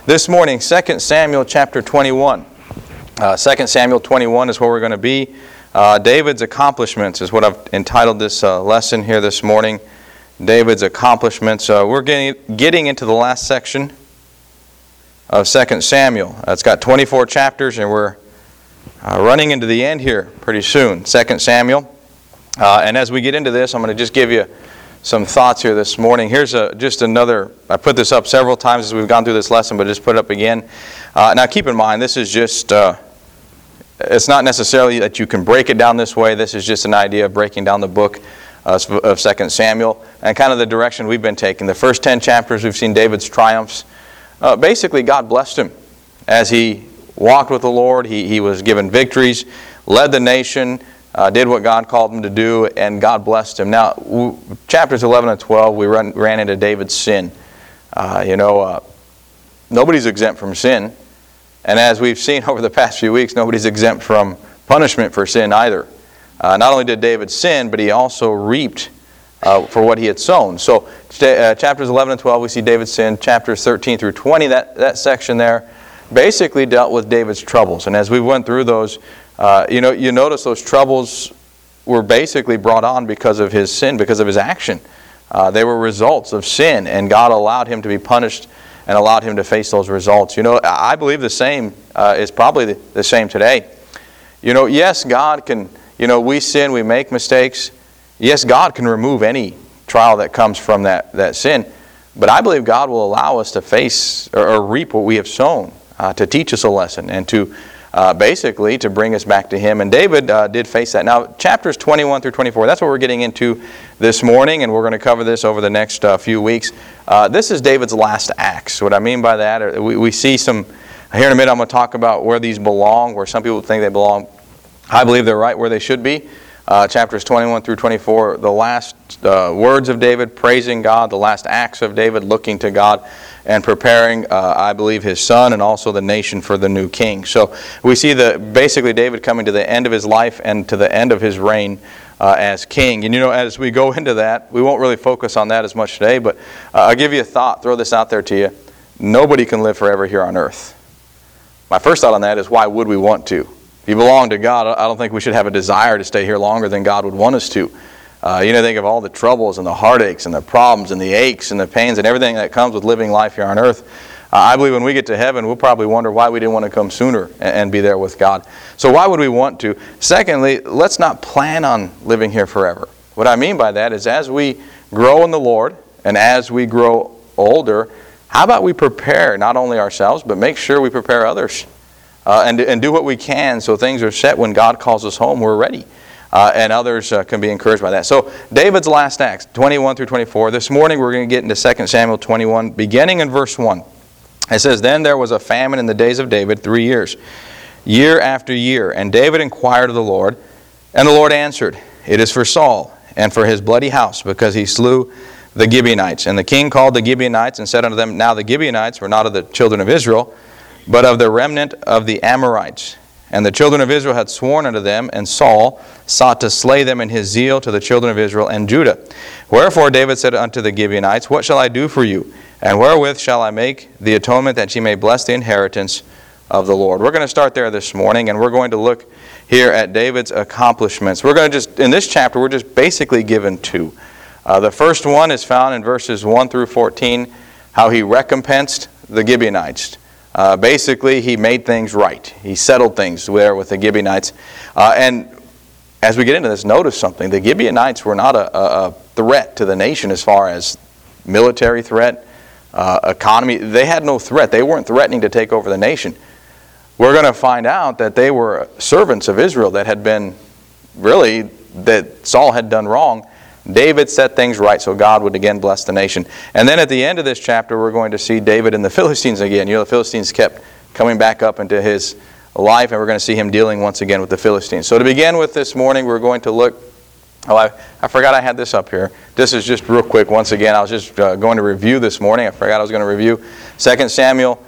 This morning, 2 Samuel chapter 21. 2 Samuel 21 is where we're going to be. David's accomplishments is what I've entitled this lesson here this morning. David's accomplishments. We're getting into the last section of 2 Samuel. It's got 24 chapters, and we're running into the end here pretty soon. 2 Samuel. And as we get into this, I'm going to just give you some thoughts here this morning. Here's just another, I put this up several times as we've gone through this lesson, but just put it up again. Now keep in mind, this is just, it's not necessarily that you can break it down this way. This is just an idea of breaking down the book of 2 Samuel and kind of the direction we've been taking. The first 10 chapters, we've seen David's triumphs. Basically, God blessed him as he walked with the Lord. He was given victories, led the nation, did what God called him to do, and God blessed him. Now, chapters 11 and 12, we ran into David's sin. Nobody's exempt from sin. And as we've seen over the past few weeks, nobody's exempt from punishment for sin either. Not only did David sin, but he also reaped for what he had sown. So chapters 11 and 12, we see David's sin. Chapters 13 through 20, that section there, basically dealt with David's troubles. And as we went through those, you notice those troubles were basically brought on because of his sin, because of his action. They were results of sin, and God allowed him to be punished and allowed him to face those results. I believe the same is probably the same today. Yes, God can, we sin, we make mistakes. Yes, God can remove any trial that comes from that sin. But I believe God will allow us to face or reap what we have sown, to teach us a lesson and to basically to bring us back to Him. And David did face that. Now, chapters 21 through 24, that's what we're getting into this morning, and we're going to cover this over the next few weeks. This is David's last acts. What I mean by that, we see some, here in a minute I'm going to talk about where these belong, where some people think they belong. I believe they're right where they should be. Chapters 21 through 24, the last words of David, praising God, the last acts of David, looking to God, and preparing, I believe, his son and also the nation for the new king. So we see basically David coming to the end of his life and to the end of his reign as king. And as we go into that, we won't really focus on that as much today, but I'll give you a thought, throw this out there to you. Nobody can live forever here on earth. My first thought on that is, why would we want to? If you belong to God, I don't think we should have a desire to stay here longer than God would want us to. Think of all the troubles and the heartaches and the problems and the aches and the pains and everything that comes with living life here on earth. I believe when we get to heaven, we'll probably wonder why we didn't want to come sooner and be there with God. So why would we want to? Secondly, let's not plan on living here forever. What I mean by that is, as we grow in the Lord and as we grow older, how about we prepare not only ourselves, but make sure we prepare others. And do what we can so things are set when God calls us home, we're ready. And others can be encouraged by that. So David's last acts, 21 through 24. This morning we're going to get into 2 Samuel 21, beginning in verse 1. It says, "Then there was a famine in the days of David 3 years, year after year. And David inquired of the Lord, and the Lord answered, It is for Saul and for his bloody house, because he slew the Gibeonites. And the king called the Gibeonites and said unto them, Now the Gibeonites were not of the children of Israel, but of the remnant of the Amorites. And the children of Israel had sworn unto them, and Saul sought to slay them in his zeal to the children of Israel and Judah. Wherefore David said unto the Gibeonites, What shall I do for you? And wherewith shall I make the atonement that ye may bless the inheritance of the Lord?" We're going to start there this morning, and we're going to look here at David's accomplishments. We're going to in this chapter, we're just basically given two. The first one is found in verses 1 through 14, how he recompensed the Gibeonites. Basically, he made things right. He settled things there with the Gibeonites. And as we get into this, notice something. The Gibeonites were not a threat to the nation as far as military threat, economy. They had no threat. They weren't threatening to take over the nation. We're going to find out that they were servants of Israel that had been, really, that Saul had done wrong. David set things right so God would again bless the nation. And then at the end of this chapter, we're going to see David and the Philistines again. The Philistines kept coming back up into his life, and we're going to see him dealing once again with the Philistines. So to begin with this morning, we're going to look, I forgot I had this up here. This is just real quick. Once again, I was just going to review this morning. I forgot I was going to review. 2 Samuel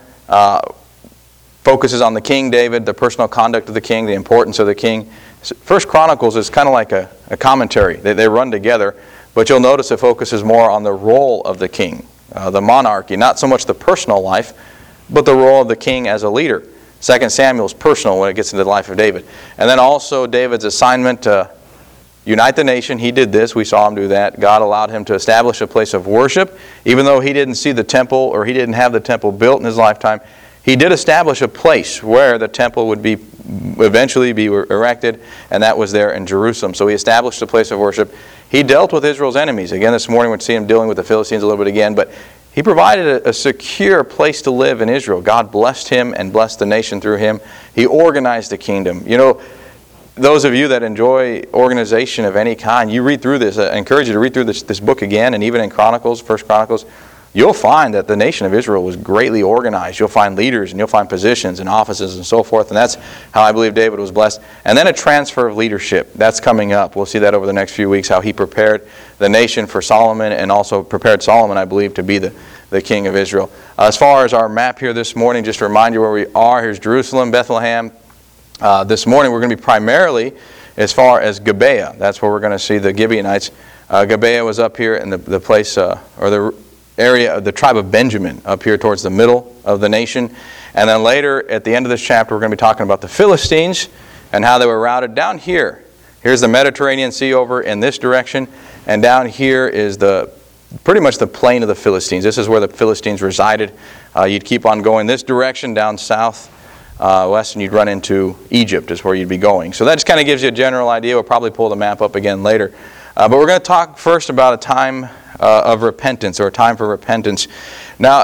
focuses on the king David, the personal conduct of the king, the importance of the king. First Chronicles is kind of like a commentary. They run together, but you'll notice it focuses more on the role of the king, the monarchy, not so much the personal life, but the role of the king as a leader. 2 Samuel is personal when it gets into the life of David. And then also David's assignment to unite the nation. He did this. We saw him do that. God allowed him to establish a place of worship. Even though he didn't see the temple, or he didn't have the temple built in his lifetime, he did establish a place where the temple would eventually be erected, and that was there in Jerusalem. So he established a place of worship. He dealt with Israel's enemies. Again, this morning we'll see him dealing with the Philistines a little bit again, but he provided a secure place to live in Israel. God blessed him and blessed the nation through him. He organized the kingdom. You know, those of you that enjoy organization of any kind, you read through this. I encourage you to read through this book again, and even in Chronicles, 1 Chronicles, you'll find that the nation of Israel was greatly organized. You'll find leaders, and you'll find positions and offices and so forth, and that's how I believe David was blessed. And then a transfer of leadership. That's coming up. We'll see that over the next few weeks, how he prepared the nation for Solomon, and also prepared Solomon, I believe, to be the king of Israel. As far as our map here this morning, just to remind you where we are, here's Jerusalem, Bethlehem. This morning we're going to be primarily as far as Gibeah. That's where we're going to see the Gibeonites. Gibeah was up here in the place, or the area of the tribe of Benjamin, up here towards the middle of the nation. And then later, at the end of this chapter, we're going to be talking about the Philistines and how they were routed down here. Here's the Mediterranean Sea over in this direction, and down here is pretty much the plain of the Philistines. This is where the Philistines resided. You'd keep on going this direction down south, west, and you'd run into Egypt is where you'd be going. So that just kind of gives you a general idea. We'll probably pull the map up again later. But we're going to talk first about a time of repentance, or a time for repentance. Now,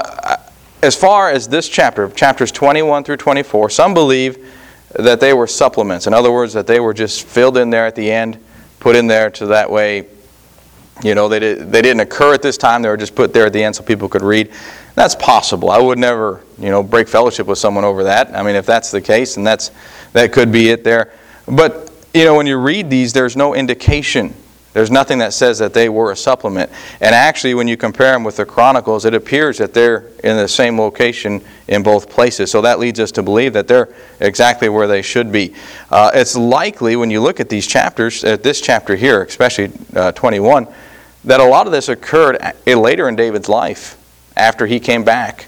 as far as this chapter, chapters 21 through 24, some believe that they were supplements. In other words, that they were just filled in there at the end, put in there to that way, you know, they didn't occur at this time. They were just put there at the end so people could read. That's possible. I would never, break fellowship with someone over that. I mean, if that's the case, and that could be it there. But, when you read these, there's no indication. There's nothing that says that they were a supplement. And actually, when you compare them with the Chronicles, it appears that they're in the same location in both places. So that leads us to believe that they're exactly where they should be. It's likely, when you look at these chapters, at this chapter here, especially 21, that a lot of this occurred later in David's life, after he came back.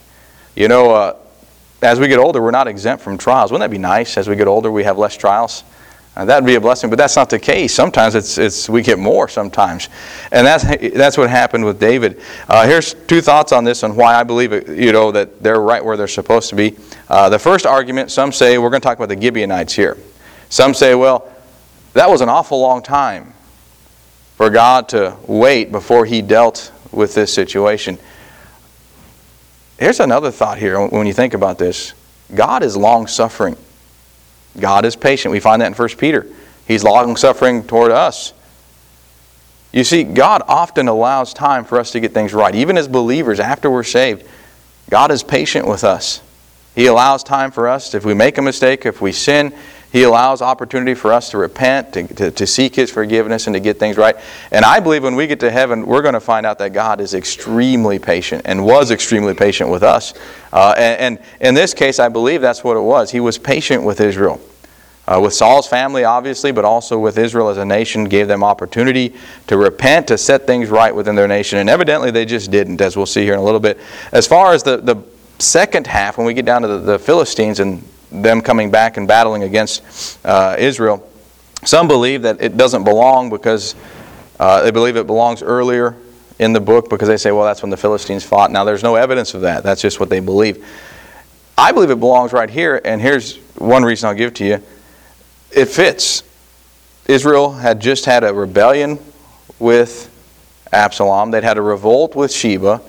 As we get older, we're not exempt from trials. Wouldn't that be nice? As we get older, we have less trials. That would be a blessing, but that's not the case. Sometimes we get more sometimes. And that's what happened with David. Here's two thoughts on this, on why I believe that they're right where they're supposed to be. The first argument, some say, we're going to talk about the Gibeonites here. Some say, well, that was an awful long time for God to wait before he dealt with this situation. Here's another thought here when you think about this. God is long-suffering. God is patient. We find that in 1 Peter. He's long-suffering toward us. You see, God often allows time for us to get things right. Even as believers, after we're saved, God is patient with us. He allows time for us. If we make a mistake, if we sin, He allows opportunity for us to repent, to seek His forgiveness, and to get things right. And I believe when we get to heaven, we're going to find out that God is extremely patient, and was extremely patient with us. And in this case, I believe that's what it was. He was patient with Israel. With Saul's family, obviously, but also with Israel as a nation, gave them opportunity to repent, to set things right within their nation. And evidently they just didn't, as we'll see here in a little bit. As far as the second half, when we get down to the Philistines and them coming back and battling against Israel, some believe that it doesn't belong because they believe it belongs earlier in the book, because they say, well, that's when the Philistines fought. Now, there's no evidence of that. That's just what they believe. I believe it belongs right here, and here's one reason I'll give to you. It fits. Israel had just had a rebellion with Absalom. They'd had a revolt with Sheba.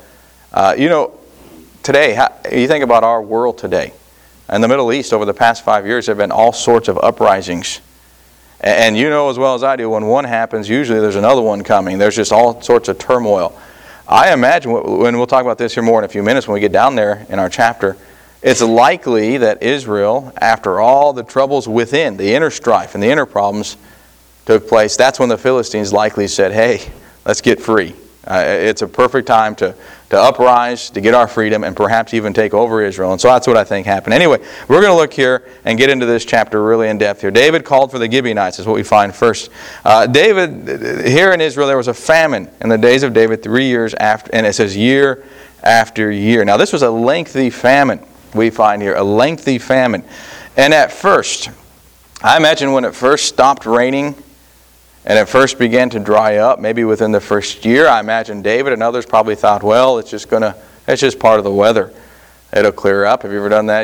Today, you think about our world today. In the Middle East, over the past 5 years, there have been all sorts of uprisings. And you know as well as I do, when one happens, usually there's another one coming. There's just all sorts of turmoil. I imagine, when we'll talk about this here more in a few minutes when we get down there in our chapter, it's likely that Israel, after all the troubles within, the inner strife and the inner problems took place, that's when the Philistines likely said, hey, let's get free. It's a perfect time to uprise, to get our freedom, and perhaps even take over Israel. And so that's what I think happened. Anyway, we're going to look here and get into this chapter really in depth here. David called for the Gibeonites is what we find first. David, here in Israel, there was a famine in the days of David 3 years after, and it says year after year. Now this was a lengthy famine. we find here, a lengthy famine. And at first, I imagine when it first stopped raining and it first began to dry up, maybe within the first year, I imagine David and others probably thought, well, it's just part of the weather. It'll clear up. Have you ever done that?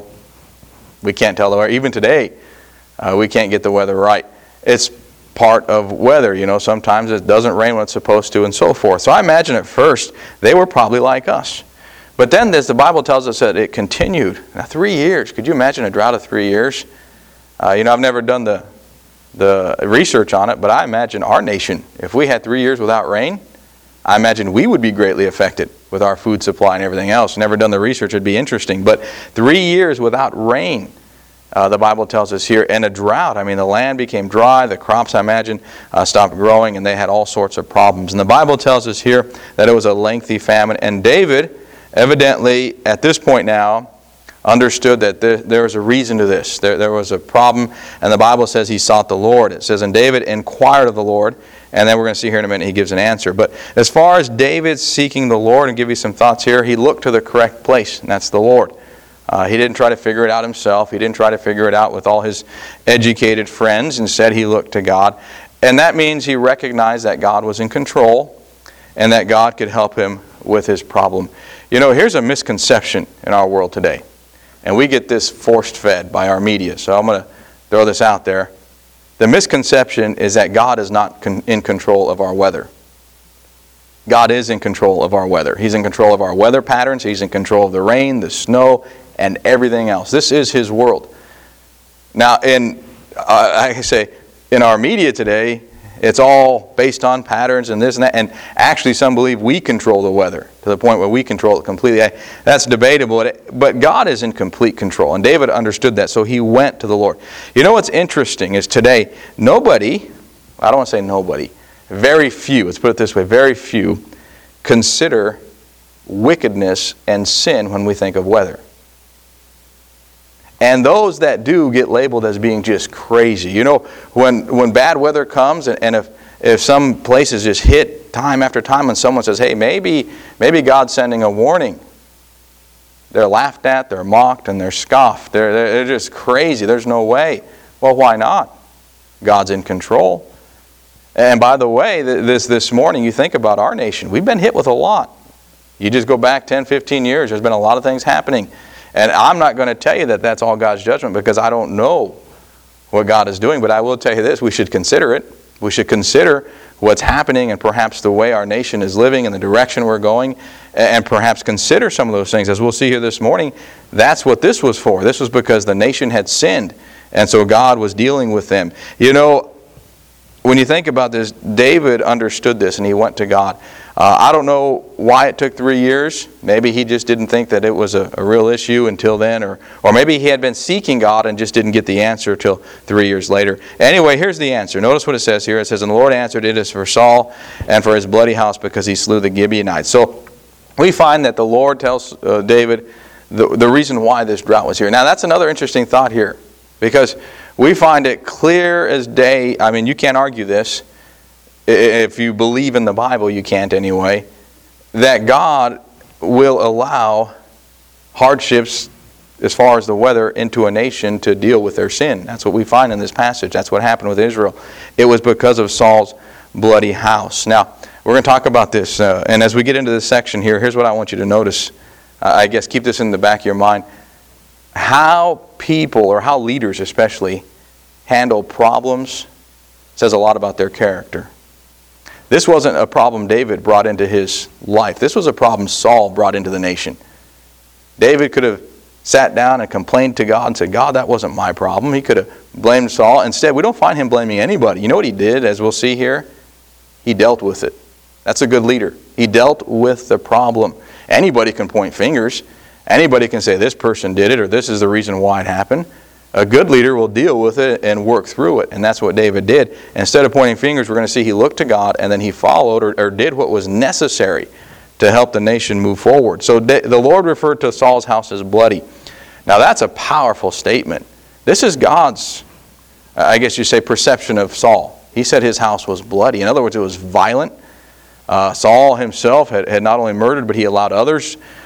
We can't tell the weather. Even today, we can't get the weather right. It's part of weather. Sometimes it doesn't rain when it's supposed to and so forth. So I imagine at first, they were probably like us. But then, as the Bible tells us, that it continued. Now, 3 years. Could you imagine a drought of 3 years? I've never done the research on it, but I imagine our nation, if we had 3 years without rain, I imagine we would be greatly affected with our food supply and everything else. Never done the research, it'd be interesting. But 3 years without rain, the Bible tells us here, and a drought. The land became dry, the crops, I imagine, stopped growing, and they had all sorts of problems. And the Bible tells us here that it was a lengthy famine. And David, evidently, at this point now, understood that there was a reason to this. There was a problem, and the Bible says he sought the Lord. It says, and David inquired of the Lord, and then we're going to see here in a minute he gives an answer. But as far as David seeking the Lord, and give you some thoughts here, he looked to the correct place, and that's the Lord. He didn't try to figure it out himself. He didn't try to figure it out with all his educated friends. Instead, he looked to God. And that means he recognized that God was in control and that God could help him with his problem. Here's a misconception in our world today. And we get this force-fed by our media. So I'm going to throw this out there. The misconception is that God is not in control of our weather. God is in control of our weather. He's in control of our weather patterns. He's in control of the rain, the snow, and everything else. This is His world. Now, in our media today, it's all based on patterns and this and that. And actually, some believe we control the weather to the point where we control it completely. That's debatable. But God is in complete control. And David understood that, so he went to the Lord. What's interesting is today, I don't want to say nobody, very few, let's put it this way, very few consider wickedness and sin when we think of weather. And those that do get labeled as being just crazy. When bad weather comes, and if some places just hit time after time when someone says, hey, maybe God's sending a warning, they're laughed at, they're mocked, and they're scoffed. They're just crazy. There's no way. Well, why not? God's in control. And by the way, this morning, you think about our nation. We've been hit with a lot. You just go back 10, 15 years, there's been a lot of things happening. And I'm not going to tell you that that's all God's judgment because I don't know what God is doing. But I will tell you this, we should consider it. We should consider what's happening and perhaps the way our nation is living and the direction we're going, and perhaps consider some of those things. As we'll see here this morning, that's what this was for. This was because the nation had sinned, and so God was dealing with them. When you think about this, David understood this and he went to God. I don't know why it took 3 years. Maybe he just didn't think that it was a real issue until then. Or maybe he had been seeking God and just didn't get the answer until 3 years later. Anyway, here's the answer. Notice what it says here. It says, and the Lord answered, it is for Saul and for his bloody house because he slew the Gibeonites. So we find that the Lord tells David the reason why this drought was here. Now that's another interesting thought here. Because we find it clear as day. You can't argue this. If you believe in the Bible, you can't anyway, that God will allow hardships as far as the weather into a nation to deal with their sin. That's what we find in this passage. That's what happened with Israel. It was because of Saul's bloody house. Now, we're going to talk about this, and as we get into this section here, here's what I want you to notice. I guess keep this in the back of your mind. How people, or how leaders especially, handle problems says a lot about their character. This wasn't a problem David brought into his life. This was a problem Saul brought into the nation. David could have sat down and complained to God and said, God, that wasn't my problem. He could have blamed Saul. Instead, we don't find him blaming anybody. You know what he did, as we'll see here? He dealt with it. That's a good leader. He dealt with the problem. Anybody can point fingers. Anybody can say this person did it or this is the reason why it happened. A good leader will deal with it and work through it. And that's what David did. Instead of pointing fingers, we're going to see he looked to God and then he followed or did what was necessary to help the nation move forward. So the Lord referred to Saul's house as bloody. Now that's a powerful statement. This is God's, I guess you say, perception of Saul. He said his house was bloody. In other words, it was violent. Saul himself had not only murdered, but he allowed others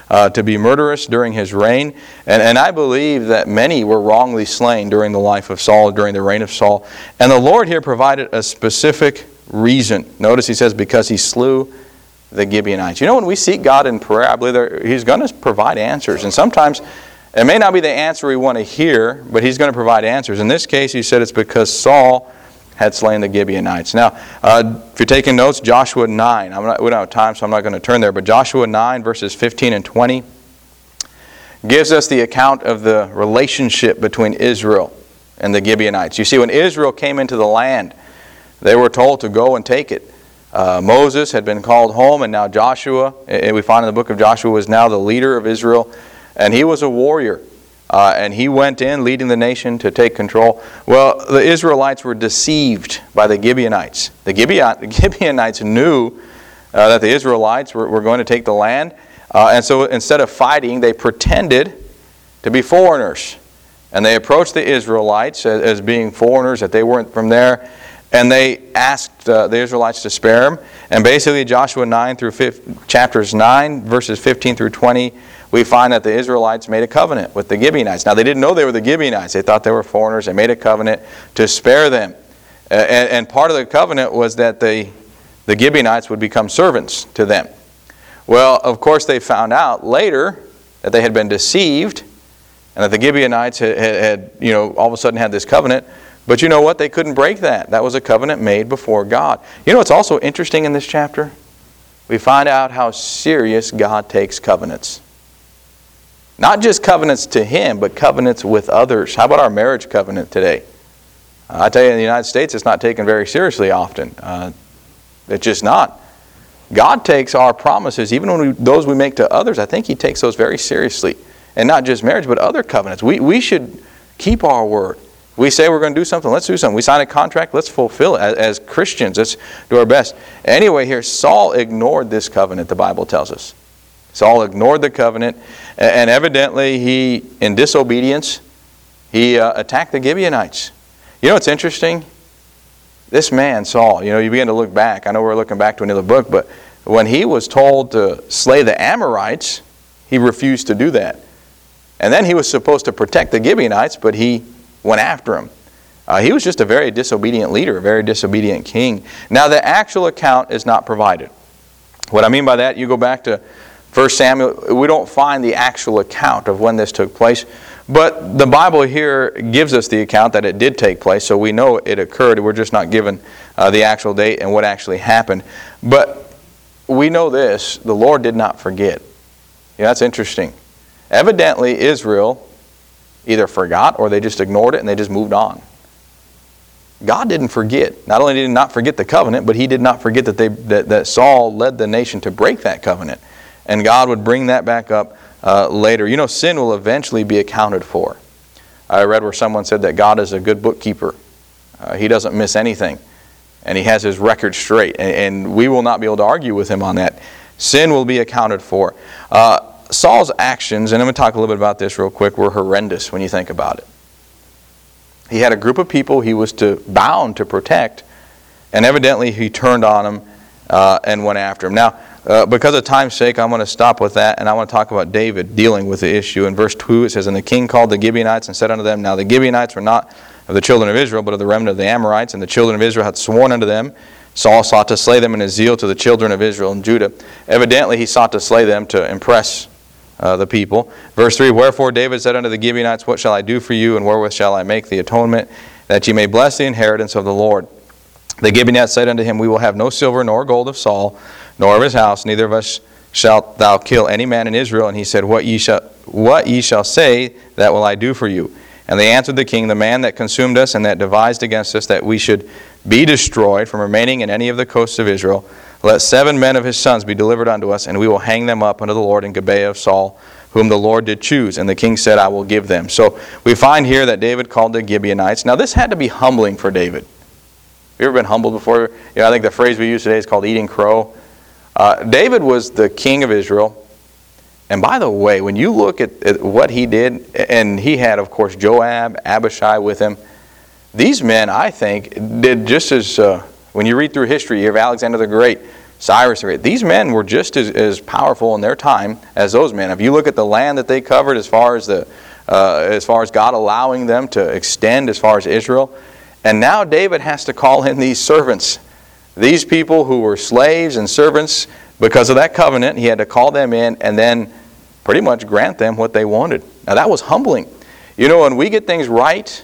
to be murderous during his reign. And I believe that many were wrongly slain during the life of Saul, during the reign of Saul. And the Lord here provided a specific reason. Notice he says, because he slew the Gibeonites. You know, when we seek God in prayer, I believe He's going to provide answers. And sometimes it may not be the answer we want to hear, but He's going to provide answers. In this case, he said it's because Saul had slain the Gibeonites. Now, if you're taking notes, Joshua 9. We don't have time, so I'm not going to turn there. But Joshua 9, verses 15 and 20, gives us the account of the relationship between Israel and the Gibeonites. You see, when Israel came into the land, they were told to go and take it. Moses had been called home, and now Joshua, we find in the book of Joshua, was now the leader of Israel, and he was a warrior. And he went in, leading the nation to take control. Well, the Israelites were deceived by the Gibeonites. The Gibeonites knew that the Israelites were going to take the land, and so instead of fighting, they pretended to be foreigners. And they approached the Israelites as being foreigners, that they weren't from there. And they asked the Israelites to spare them. And basically, Joshua 9 through chapters 9, verses 15 through 20, we find that the Israelites made a covenant with the Gibeonites. Now, they didn't know they were the Gibeonites. They thought they were foreigners. They made a covenant to spare them. And part of the covenant was that the Gibeonites would become servants to them. Well, of course, they found out later that they had been deceived and that the Gibeonites had all of a sudden had this covenant. But you know what? They couldn't break that. That was a covenant made before God. You know what's also interesting in this chapter? We find out how serious God takes covenants. Not just covenants to Him, but covenants with others. How about our marriage covenant today? I tell you, in the United States, it's not taken very seriously often. It's just not. God takes our promises, even when those we make to others, I think He takes those very seriously. And not just marriage, but other covenants. We should keep our word. We say we're going to do something, let's do something. We sign a contract, let's fulfill it. As Christians, let's do our best. Anyway, here, Saul ignored this covenant, the Bible tells us. Saul ignored the covenant, and evidently he, in disobedience, he attacked the Gibeonites. You know what's interesting? This man, Saul, you begin to look back. I know we're looking back to another book, but when he was told to slay the Amorites, he refused to do that. And then he was supposed to protect the Gibeonites, but he went after him. He was just a very disobedient leader, a very disobedient king. Now, the actual account is not provided. What I mean by that, you go back to 1 Samuel, we don't find the actual account of when this took place, but the Bible here gives us the account that it did take place, so we know it occurred. We're just not given the actual date and what actually happened. But we know this, the Lord did not forget. That's interesting. Evidently, Israel either forgot or they just ignored it and they just moved on. God didn't forget. Not only did He not forget the covenant, but He did not forget that Saul led the nation to break that covenant. And God would bring that back up later. Sin will eventually be accounted for. I read where someone said that God is a good bookkeeper. He doesn't miss anything. And He has His record straight. And we will not be able to argue with Him on that. Sin will be accounted for. Saul's actions, and I'm going to talk a little bit about this real quick, were horrendous when you think about it. He had a group of people he was bound to protect, and evidently he turned on them and went after him. Now, because of time's sake, I'm going to stop with that, and I want to talk about David dealing with the issue. In verse 2, it says, "And the king called the Gibeonites and said unto them, Now the Gibeonites were not of the children of Israel, but of the remnant of the Amorites, and the children of Israel had sworn unto them. Saul sought to slay them in his zeal to the children of Israel and Judah." Evidently, he sought to slay them to impress the people. Verse 3, "Wherefore David said unto the Gibeonites, What shall I do for you, and wherewith shall I make the atonement, that ye may bless the inheritance of the Lord? The Gibeonites said unto him, We will have no silver nor gold of Saul, nor of his house, neither of us shalt thou kill any man in Israel. And he said, What ye shall say, that will I do for you. And they answered the king, The man that consumed us and that devised against us, that we should be destroyed from remaining in any of the coasts of Israel, let 7 men of his sons be delivered unto us, and we will hang them up unto the Lord in Gibeah of Saul, whom the Lord did choose. And the king said, I will give them." So we find here that David called the Gibeonites. Now this had to be humbling for David. Have you ever been humbled before? I think the phrase we use today is called eating crow. David was the king of Israel. And by the way, when you look at what he did, and he had, of course, Joab, Abishai with him, these men, I think, did just as, when you read through history, you have Alexander the Great, Cyrus the Great. These men were just as powerful in their time as those men. If you look at the land that they covered as far as God allowing them to extend as far as Israel, and now David has to call in these servants. These people who were slaves and servants, because of that covenant, he had to call them in and then pretty much grant them what they wanted. Now that was humbling. You know, when we get things right,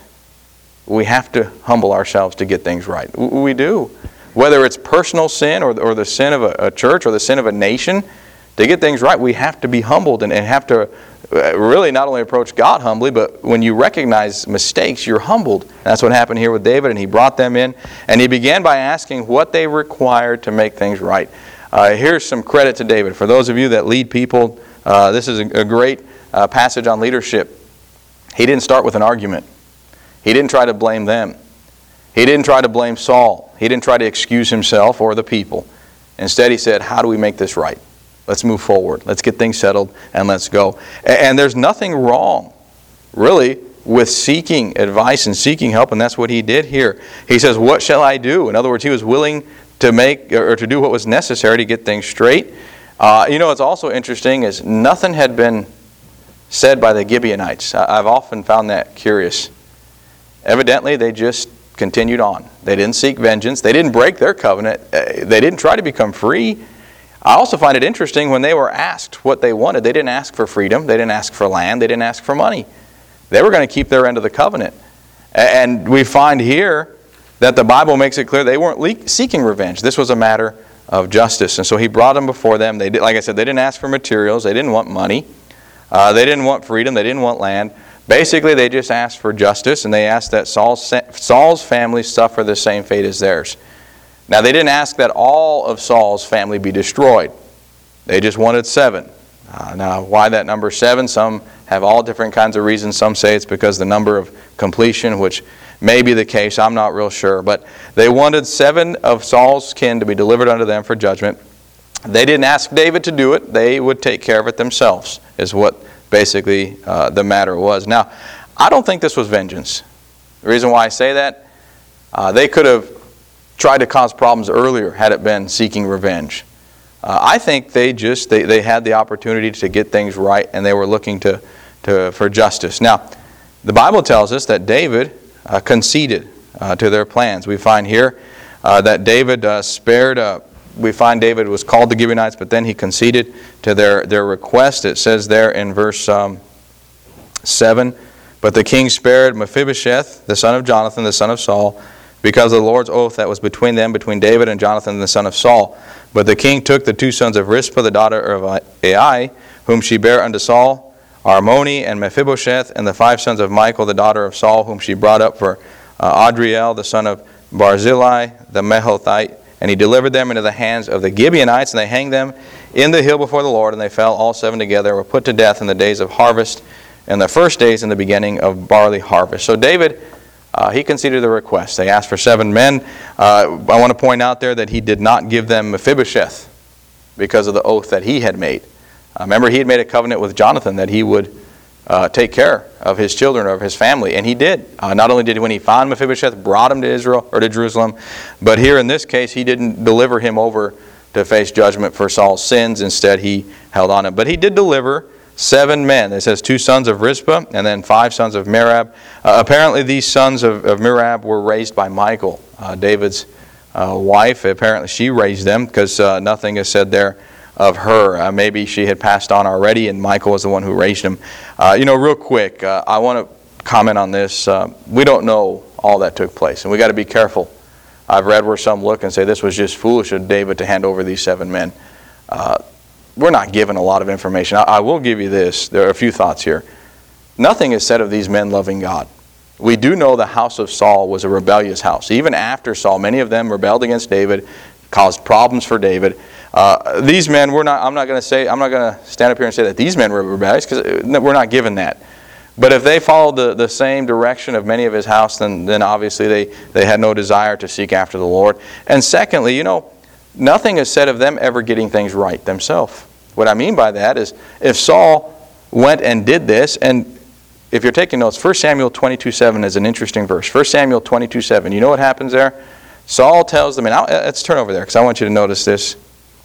we have to humble ourselves to get things right. We do. Whether it's personal sin or the sin of a church or the sin of a nation, to get things right, we have to be humbled and have to really not only approach God humbly, but when you recognize mistakes, you're humbled. That's what happened here with David, and he brought them in, and he began by asking what they required to make things right. Here's some credit to David. For those of you that lead people, this is a great passage on leadership. He didn't start with an argument. He didn't try to blame them. He didn't try to blame Saul. He didn't try to excuse himself or the people. Instead, he said, how do we make this right? Let's move forward. Let's get things settled and let's go. And there's nothing wrong, really, with seeking advice and seeking help, and that's what he did here. He says, what shall I do? In other words, he was willing to make or to do what was necessary to get things straight. You know, it's also interesting is nothing had been said by the Gibeonites. I've often found that curious. Evidently, they just continued on. They didn't seek vengeance. They didn't break their covenant. They didn't try to become free. I also find it interesting when they were asked what they wanted. They didn't ask for freedom. They didn't ask for land. They didn't ask for money. They were going to keep their end of the covenant. And we find here that the Bible makes it clear they weren't seeking revenge. This was a matter of justice. And so he brought them before them. They did, like I said, they didn't ask for materials. They didn't want money. They didn't want freedom. They didn't want land. Basically, they just asked for justice, and they asked that Saul's family suffer the same fate as theirs. Now, they didn't ask that all of Saul's family be destroyed. They just wanted 7. Now, why that number 7? Some have all different kinds of reasons. Some say it's because the number of completion, which may be the case. I'm not real sure. But they wanted 7 of Saul's kin to be delivered unto them for judgment. They didn't ask David to do it. They would take care of it themselves, is what basically the matter was. Now, I don't think this was vengeance. The reason why I say that, they could have tried to cause problems earlier had it been seeking revenge. I think they had the opportunity to get things right, and they were looking for justice. Now, the Bible tells us that David conceded to their plans. We find here that David we find David was called the Gibeonites, but then he conceded to their request. It says there in verse 7, but the king spared Mephibosheth, the son of Jonathan, the son of Saul, because of the Lord's oath that was between David and Jonathan, the son of Saul. But the king took the 2 sons of Rizpah, the daughter of Ai, whom she bare unto Saul, Armoni and Mephibosheth, and the 5 sons of Michal, the daughter of Saul, whom she brought up for Adriel, the son of Barzillai, the Mehothite, and he delivered them into the hands of the Gibeonites, and they hanged them in the hill before the Lord, and they fell all 7 together, and were put to death in the days of harvest, and the first days in the beginning of barley harvest. So David, he conceded the request. They asked for 7 men. I want to point out there that he did not give them Mephibosheth because of the oath that he had made. Remember, he had made a covenant with Jonathan that he would take care of his children, of his family, and he did. Not only did he, when he found Mephibosheth, brought him to Israel or to Jerusalem, but here in this case, he didn't deliver him over to face judgment for Saul's sins. Instead, he held on him. But he did deliver 7 men. It says 2 sons of Rizpah and then 5 sons of Merab. Apparently, these sons of Merab were raised by Michal, David's wife. Apparently, she raised them because nothing is said there of her. Maybe she had passed on already, and Michal was the one who raised him. Real quick, I want to comment on this. We don't know all that took place, and we got to be careful. I've read where some look and say this was just foolish of David to hand over these 7 men. We're not given a lot of information. I will give you this. There are a few thoughts here. Nothing is said of these men loving God. We do know the house of Saul was a rebellious house. Even after Saul, many of them rebelled against David, caused problems for David. These men, I'm not going to stand up here and say that these men were rebellious, because we're not given that. But if they followed the same direction of many of his house, then obviously they had no desire to seek after the Lord. And secondly, nothing is said of them ever getting things right themselves. What I mean by that is, if Saul went and did this, and if you're taking notes, 1 Samuel 22:7 is an interesting verse. 1 Samuel 22:7, you know what happens there? Saul tells them, and let's turn over there because I want you to notice this.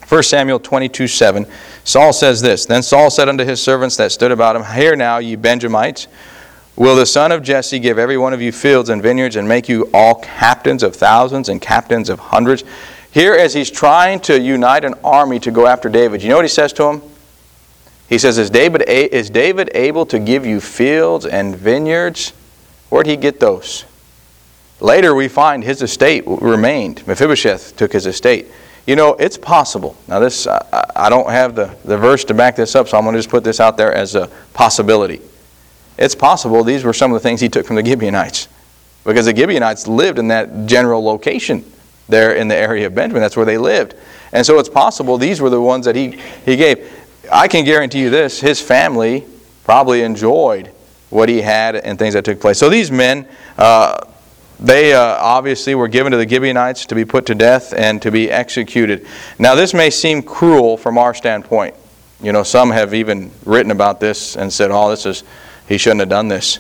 1 Samuel 22:7, Saul says this, Then Saul said unto his servants that stood about him, Hear now, ye Benjamites, will the son of Jesse give every one of you fields and vineyards, and make you all captains of thousands and captains of hundreds? Here, as he's trying to unite an army to go after David, you know what he says to him? He says, Is David able to give you fields and vineyards? Where'd he get those? Later we find his estate remained. Mephibosheth took his estate. You know, it's possible. Now this, I don't have the verse to back this up, so I'm going to just put this out there as a possibility. It's possible these were some of the things he took from the Gibeonites. Because the Gibeonites lived in that general location there in the area of Benjamin. That's where they lived. And so it's possible these were the ones that he gave. I can guarantee you this, his family probably enjoyed what he had and things that took place. So these men, they obviously were given to the Gibeonites to be put to death and to be executed. Now this may seem cruel from our standpoint. You know, some have even written about this and said, he shouldn't have done this.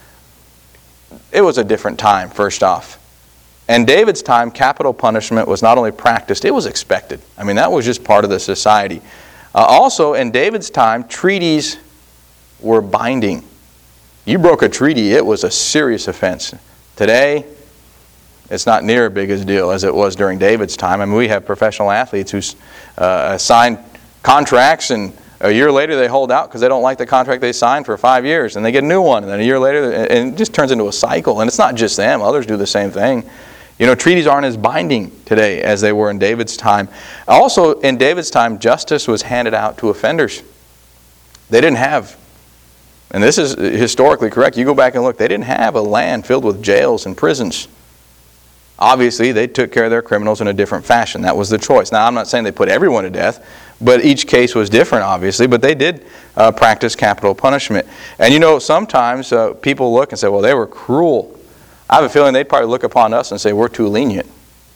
It was a different time, first off. And David's time, capital punishment was not only practiced, it was expected. I mean, that was just part of the society. Also, in David's time, treaties were binding. You broke a treaty, it was a serious offense. Today, it's not near as big a deal as it was during David's time. I mean, we have professional athletes who sign contracts, and a year later they hold out because they don't like the contract they signed for 5 years, and they get a new one, and then a year later, and it just turns into a cycle. And it's not just them, others do the same thing. You know, treaties aren't as binding today as they were in David's time. Also, in David's time, justice was handed out to offenders. They didn't have, and this is historically correct, you go back and look, they didn't have a land filled with jails and prisons. Obviously, they took care of their criminals in a different fashion. That was the choice. Now, I'm not saying they put everyone to death, but each case was different, obviously. But they did practice capital punishment. And you know, sometimes people look and say, well, they were cruel. I have a feeling they'd probably look upon us and say, we're too lenient.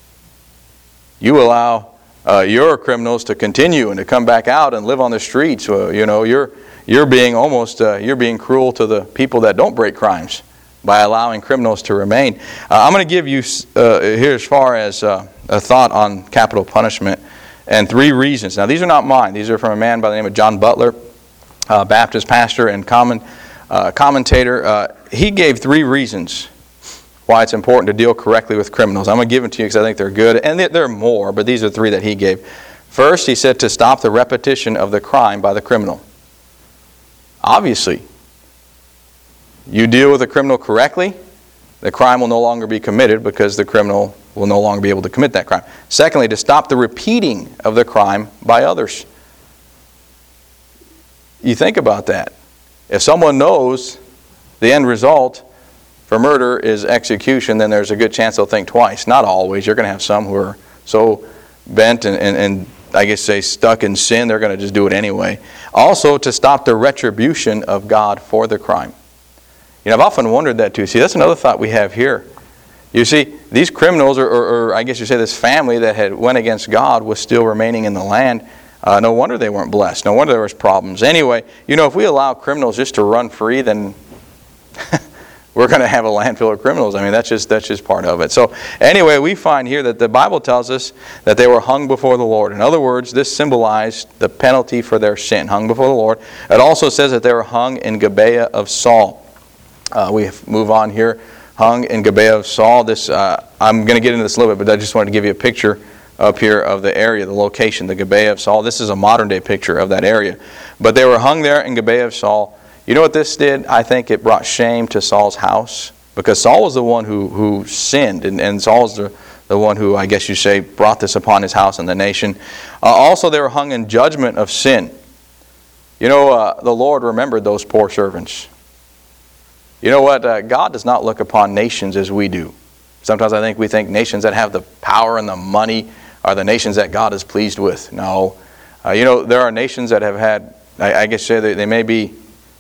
You allow your criminals to continue and to come back out and live on the streets. You know, you're being you're being cruel to the people that don't break crimes by allowing criminals to remain. I'm going to give you here as far as a thought on capital punishment and 3 reasons. Now, these are not mine. These are from a man by the name of John Butler, Baptist pastor and commentator. He gave 3 reasons why it's important to deal correctly with criminals. I'm going to give them to you because I think they're good. And there are more, but these are 3 that he gave. First, he said to stop the repetition of the crime by the criminal. Obviously, you deal with a criminal correctly, the crime will no longer be committed because the criminal will no longer be able to commit that crime. Secondly, to stop the repeating of the crime by others. You think about that. If someone knows the end result for murder is execution, then there's a good chance they'll think twice. Not always. You're going to have some who are so bent and I guess say stuck in sin, they're going to just do it anyway. Also, to stop the retribution of God for the crime. You know, I've often wondered that too. See, that's another thought we have here. You see, these criminals, or I guess you say this family that had went against God was still remaining in the land. No wonder they weren't blessed. No wonder there was problems. Anyway, you know, if we allow criminals just to run free, then we're going to have a land full of criminals. I mean, that's just part of it. So anyway, we find here that the Bible tells us that they were hung before the Lord. In other words, this symbolized the penalty for their sin, hung before the Lord. It also says that they were hung in Gibeah of Saul. We move on here. Hung in Gibeah of Saul. This I'm going to get into this a little bit, but I just wanted to give you a picture up here of the area, the location, the Gibeah of Saul. This is a modern day picture of that area. But they were hung there in Gibeah of Saul. You know what this did? I think it brought shame to Saul's house, because Saul was the one who sinned, and Saul's the one who, I guess you say, brought this upon his house and the nation. Also, they were hung in judgment of sin. You know, the Lord remembered those poor servants. You know what? God does not look upon nations as we do. Sometimes we think nations that have the power and the money are the nations that God is pleased with. No. You know, there are nations that have had, I guess say they may be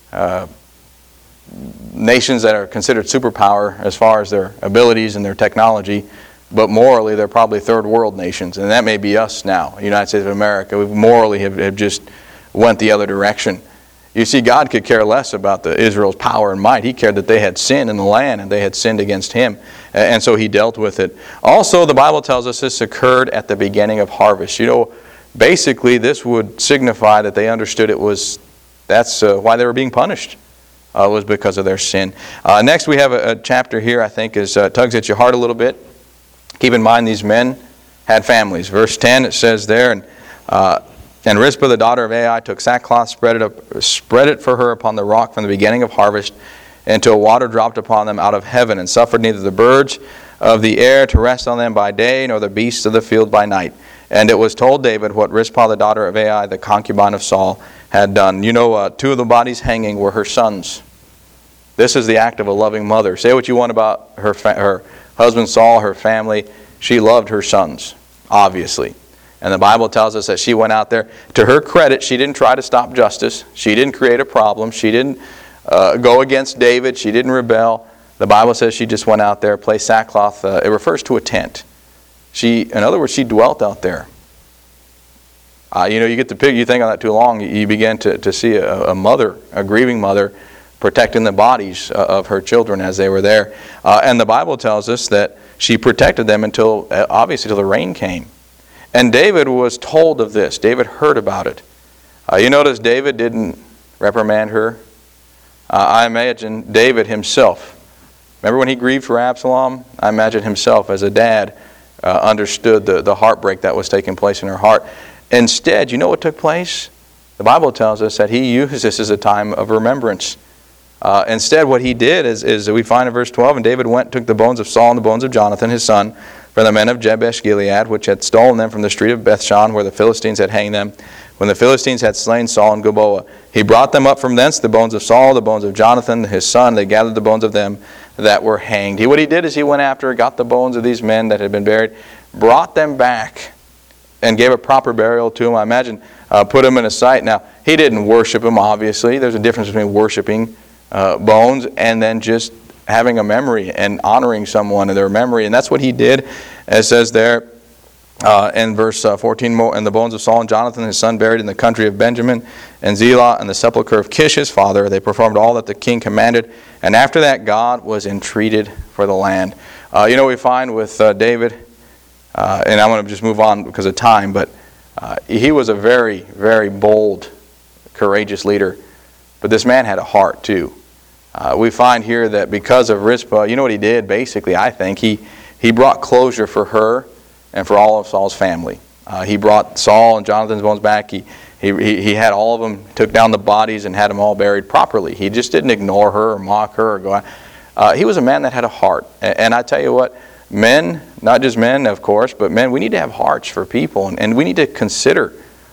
nations that are considered superpower as far as their abilities and their technology, but morally they're probably third world nations, and that may be us now, United States of America. We morally have just went the other direction. You see, God could care less about Israel's power and might. He cared that they had sin in the land and they had sinned against Him, and so He dealt with it. Also, the Bible tells us this occurred at the beginning of harvest. You know, basically this would signify that they understood that's why they were being punished, was because of their sin. Next we have a chapter here I think tugs at your heart a little bit. Keep in mind these men had families. Verse 10 it says there, and Rizpah the daughter of Ai took sackcloth, spread it for her upon the rock from the beginning of harvest, until water dropped upon them out of heaven, and suffered neither the birds of the air to rest on them by day, nor the beasts of the field by night. And it was told David what Rizpah the daughter of Ai, the concubine of Saul, had done. You know, two of the bodies hanging were her sons. This is the act of a loving mother. Say what you want about her husband Saul, her family. She loved her sons, obviously. And the Bible tells us that she went out there. To her credit, she didn't try to stop justice. She didn't create a problem. She didn't go against David. She didn't rebel. The Bible says she just went out there, placed sackcloth. It refers to a tent. In other words, she dwelt out there. You get the picture, you think on that too long, you begin to see a mother, a grieving mother, protecting the bodies of her children as they were there. And the Bible tells us that she protected them until the rain came. And David was told of this. David heard about it. You notice David didn't reprimand her. I imagine David himself. Remember when he grieved for Absalom? I imagine himself as a dad understood the heartbreak that was taking place in her heart. Instead, you know what took place? The Bible tells us that he used this as a time of remembrance. Instead, what he did is we find in verse 12, and David went and took the bones of Saul and the bones of Jonathan, his son, from the men of Jabesh Gilead, which had stolen them from the street of Bethshan, where the Philistines had hanged them, when the Philistines had slain Saul and Gilboa. He brought them up from thence, the bones of Saul, the bones of Jonathan, his son. They gathered the bones of them that were hanged. What he did is he went after, got the bones of these men that had been buried, brought them back, and gave a proper burial to them. I imagine put them in a site. Now, he didn't worship them, obviously. There's a difference between worshiping bones and then just having a memory and honoring someone in their memory. And that's what he did. It says there in verse 14, and the bones of Saul and Jonathan, his son, buried in the country of Benjamin, and Zelah, and the sepulchre of Kish, his father. They performed all that the king commanded. And after that, God was entreated for the land. We find with David, and I'm going to just move on because of time, but he was a very, very bold, courageous leader. But this man had a heart too. We find here that because of Rizpah, you know what he did basically, I think? He brought closure for her and for all of Saul's family. He brought Saul and Jonathan's bones back. He had all of them, took down the bodies and had them all buried properly. He just didn't ignore her or mock her or go out. He was a man that had a heart. And I tell you what, men, not just men of course, but men, we need to have hearts for people. And we need to consider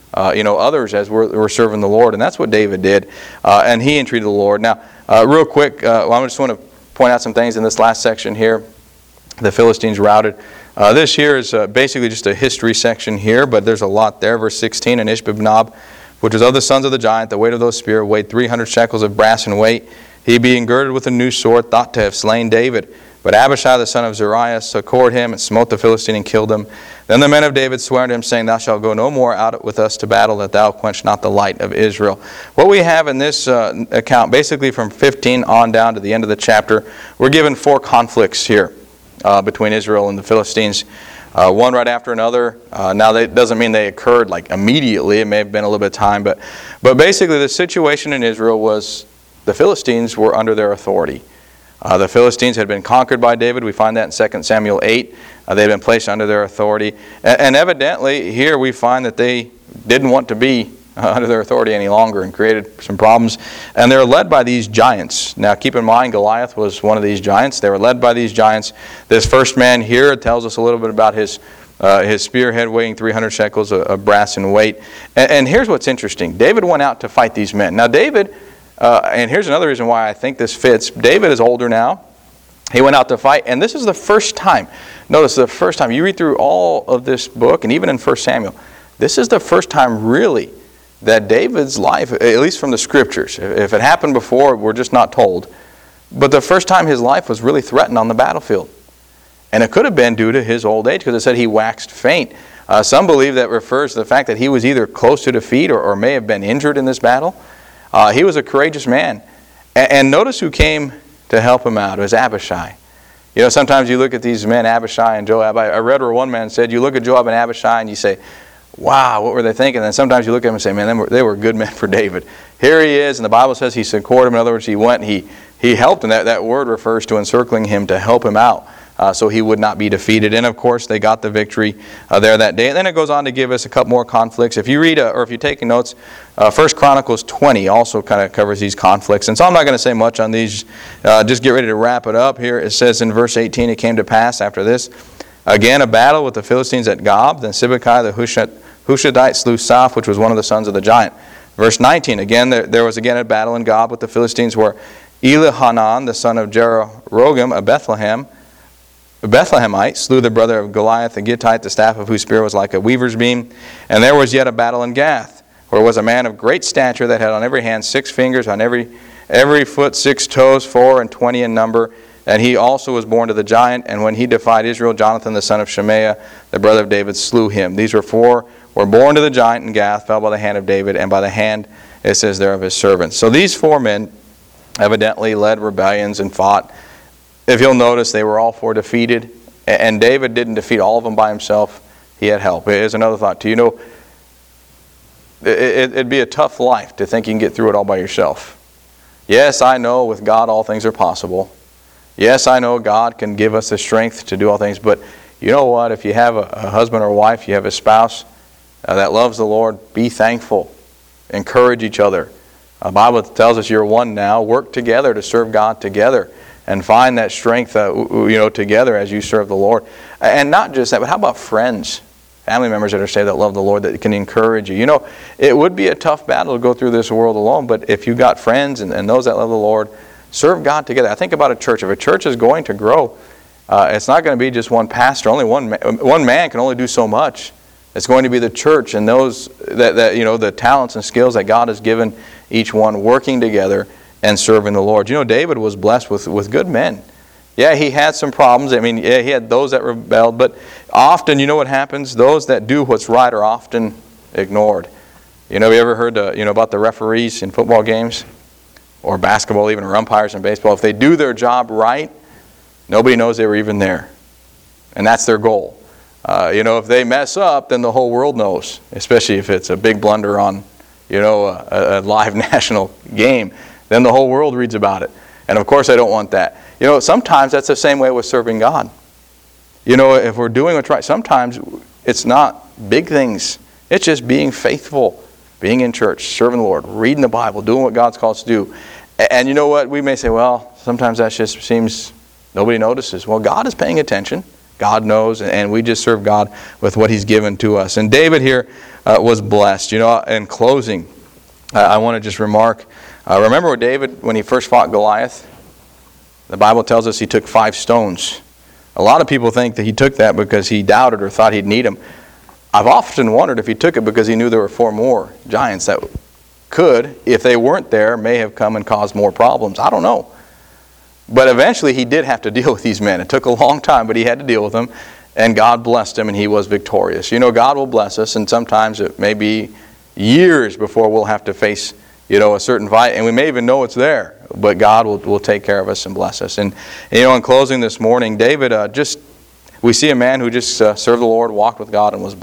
others as we're serving the Lord. And that's what David did. And he entreated the Lord. Now, real quick, I just want to point out some things in this last section here. The Philistines routed. This here is basically just a history section here, but there's a lot there. Verse 16, and Ishbi-benob, which was of the sons of the giant, the weight of those spears weighed 300 shekels of brass in weight. He being girded with a new sword, thought to have slain David. But Abishai the son of Zeruiah succored him and smote the Philistine and killed him. Then the men of David sware unto him, saying, Thou shalt go no more out with us to battle, that thou quench not the light of Israel. What we have in this account, basically from 15 on down to the end of the chapter, we're given 4 conflicts here between Israel and the Philistines. One right after another. Now that doesn't mean they occurred like immediately. It may have been a little bit of time. But basically the situation in Israel was the Philistines were under their authority. The Philistines had been conquered by David. We find that in 2 Samuel 8. They had been placed under their authority. And evidently, here we find that they didn't want to be under their authority any longer and created some problems. And they were led by these giants. Now keep in mind, Goliath was one of these giants. They were led by these giants. This first man here tells us a little bit about his spearhead weighing 300 shekels of brass in weight. And here's what's interesting. David went out to fight these men. Now David... and here's another reason why I think this fits. David is older now. He went out to fight, and this is the first time. Notice the first time. You read through all of this book, and even in 1 Samuel, this is the first time really that David's life, at least from the Scriptures, if it happened before, we're just not told, but the first time his life was really threatened on the battlefield. And it could have been due to his old age, because it said he waxed faint. Some believe that refers to the fact that he was either close to defeat or may have been injured in this battle. He was a courageous man. And notice who came to help him out. It was Abishai. You know, sometimes you look at these men, Abishai and Joab. I read where one man said, you look at Joab and Abishai and you say, Wow, what were they thinking? And sometimes you look at them and say, man, they were good men for David. Here he is, and the Bible says he supported him. In other words, he went, he helped him. That word refers to encircling him to help him out so he would not be defeated. And of course, they got the victory there that day. And then it goes on to give us a couple more conflicts. If you read, or if you're taking notes, 1 Chronicles 20 also kind of covers these conflicts. And so I'm not going to say much on these. Just get ready to wrap it up here. It says in verse 18, it came to pass after this, again a battle with the Philistines at Gob. Then Sibbecai the Hushathite slew Saph, which was one of the sons of the giant. Verse 19, again, there was again a battle in Gob with the Philistines where Elihanan, the son of Jerorogam, a Bethlehemite, slew the brother of Goliath, the Gittite, the staff of whose spear was like a weaver's beam. And there was yet a battle in Gath, where was a man of great stature that had on every hand 6 fingers, on every foot 6 toes, 24 in number. And he also was born to the giant. And when he defied Israel, Jonathan, the son of Shemaiah, the brother of David, slew him. These were 4 were born to the giant in Gath, fell by the hand of David, and by the hand, it says there, of his servants. So these 4 men evidently led rebellions and fought. If you'll notice, they were all 4 defeated. And David didn't defeat all of them by himself. He had help. Here's another thought to you. Know, it'd be a tough life to think you can get through it all by yourself. Yes, I know with God all things are possible. Yes, I know God can give us the strength to do all things. But you know what? If you have a husband or wife, you have a spouse that loves the Lord, be thankful. Encourage each other. The Bible tells us you're one now. Work together to serve God together. And find that strength together as you serve the Lord. And not just that, but how about friends? Family members that are saved that love the Lord, that can encourage you. You know, it would be a tough battle to go through this world alone, but if you've got friends and those that love the Lord, serve God together. I think about a church. If a church is going to grow, it's not going to be just one pastor. Only one man can only do so much. It's going to be the church and those that the talents and skills that God has given each one working together and serving the Lord. You know, David was blessed with good men. Yeah, he had some problems. I mean, yeah, he had those that rebelled, but often, you know what happens? Those that do what's right are often ignored. You know, have you ever heard about the referees in football games? Or basketball even, or umpires in baseball? If they do their job right, nobody knows they were even there. And that's their goal. If they mess up, then the whole world knows, especially if it's a big blunder on, a live national game. Then the whole world reads about it. And of course I don't want that. Sometimes that's the same way with serving God. If we're doing what's right, sometimes it's not big things. It's just being faithful, being in church, serving the Lord, reading the Bible, doing what God's called us to do. And you know what? We may say, well, sometimes that just seems nobody notices. Well, God is paying attention. God knows, and we just serve God with what He's given to us. And David here was blessed. In closing, I want to just remark, remember David, when he first fought Goliath? The Bible tells us he took 5 stones. A lot of people think that he took that because he doubted or thought he'd need them. I've often wondered if he took it because he knew there were 4 more giants that could, if they weren't there, may have come and caused more problems. I don't know. But eventually he did have to deal with these men. It took a long time, but he had to deal with them. And God blessed him, and he was victorious. God will bless us, and sometimes it may be years before we'll have to face a certain fight, and we may even know it's there. But God will take care of us and bless us. And in closing this morning, David, we see a man who just served the Lord, walked with God, and was blessed.